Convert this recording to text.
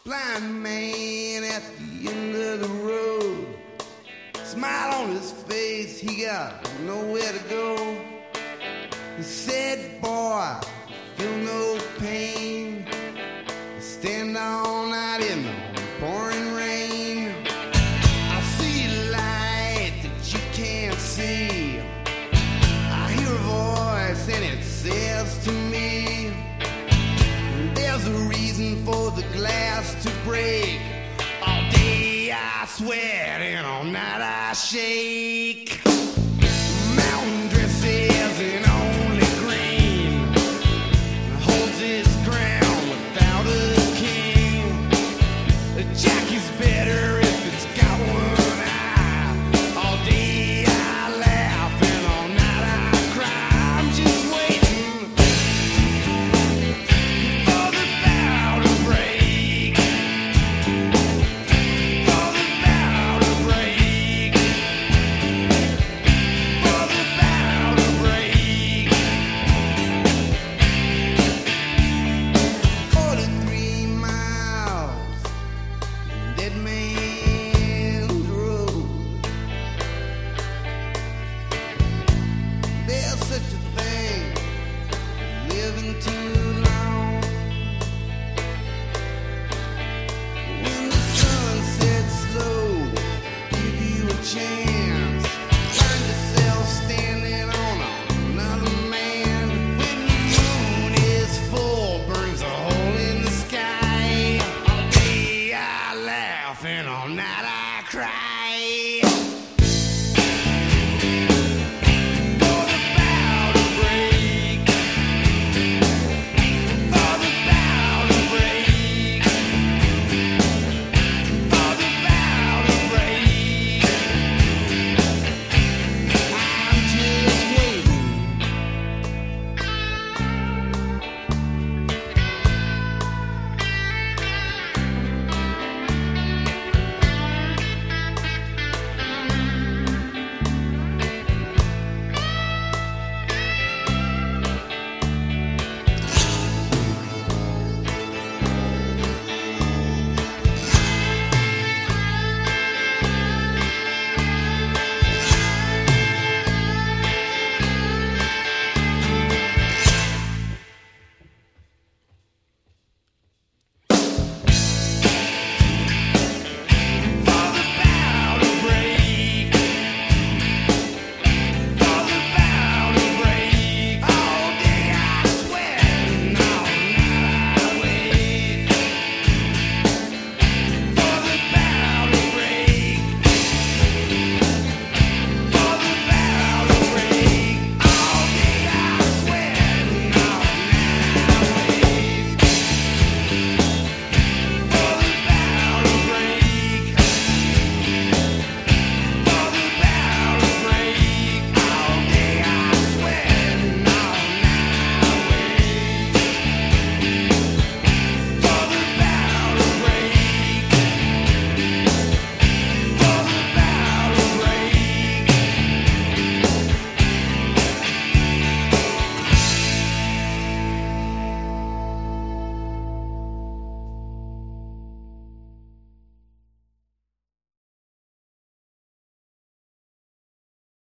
Blind man at the end of the road. Smile on his face, he got nowhere to go. He said, boy, feel no pain. Stand all night in the pouring rain. I see a light that you can't see. I hear a voice and it says to me, there's a reason for the glass to break. All day I sweat and all night I shake.